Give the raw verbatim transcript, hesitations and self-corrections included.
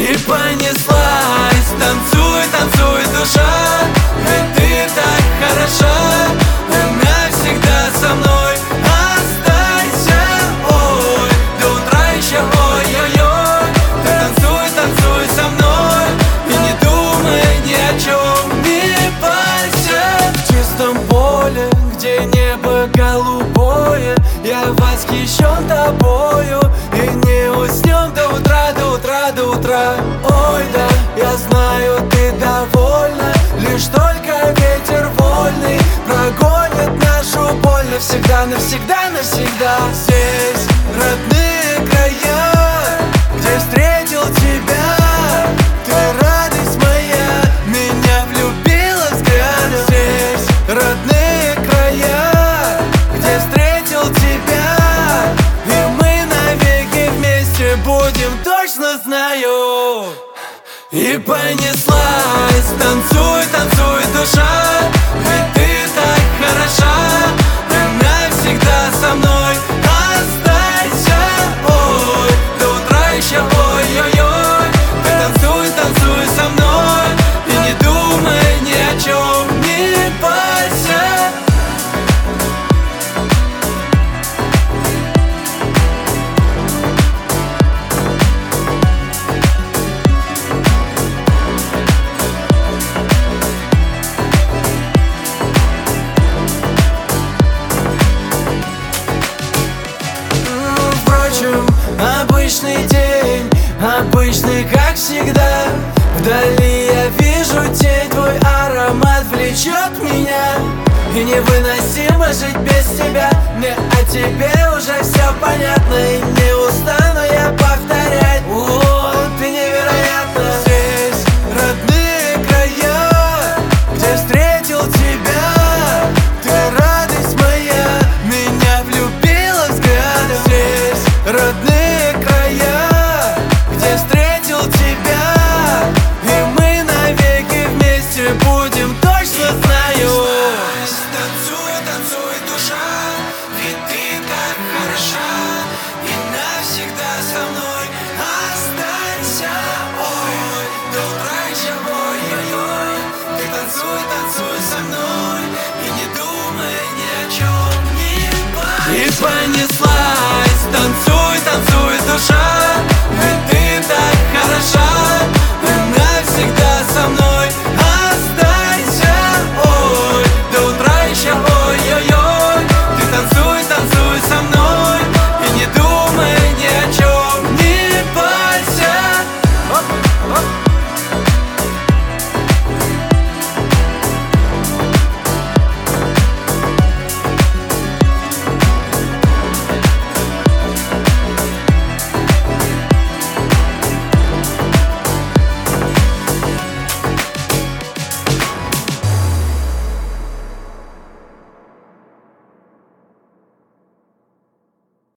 И понеслась, танцуй, танцуй, душа, ведь ты так хороша, и навсегда со мной останься. Ой, до утра еще, ой-ой-ой. Ты танцуй, танцуй со мной и не думай ни о чем, не парься. В чистом поле, где небо голубое, я восхищен тобою, и не уснем до утра, до утра, до утра. Ой, да, я знаю, ты довольна, лишь только ветер вольный прогонит нашу боль навсегда, навсегда, навсегда. Здесь родные края, где встретил тебя, ты радость моя, меня влюбила взглядом. Здесь родные края, где встретил тебя, и мы навеки вместе будем, точно знаю. И понеслась, танцуй, танцуй, душа, ведь ты так хороша, и навсегда со мной останься. Ой, до утра еще, ой-ой-ой. Ты танцуй, танцуй со мной и не думай ни о чем, не парься. Обычный день, обычный, как всегда. Вдали я вижу тень, твой аромат влечет меня, и невыносимо жить без тебя. Мне о тебе уже все понятно, и не устану я повторять. О, ты невероятна. Здесь родные края, где встретил тебя, ты радость моя, меня влюбила взглядом. Здесь родные края, где встретил тебя, и мы навеки вместе будем, точно знаю. Танцуй, танцуй, душа, ведь ты так хороша, и навсегда со мной останься. Ой, до утра еще, ой-ой-ой. Ты танцуй, танцуй со мной и не думай ни о чем, не парься. И понесла.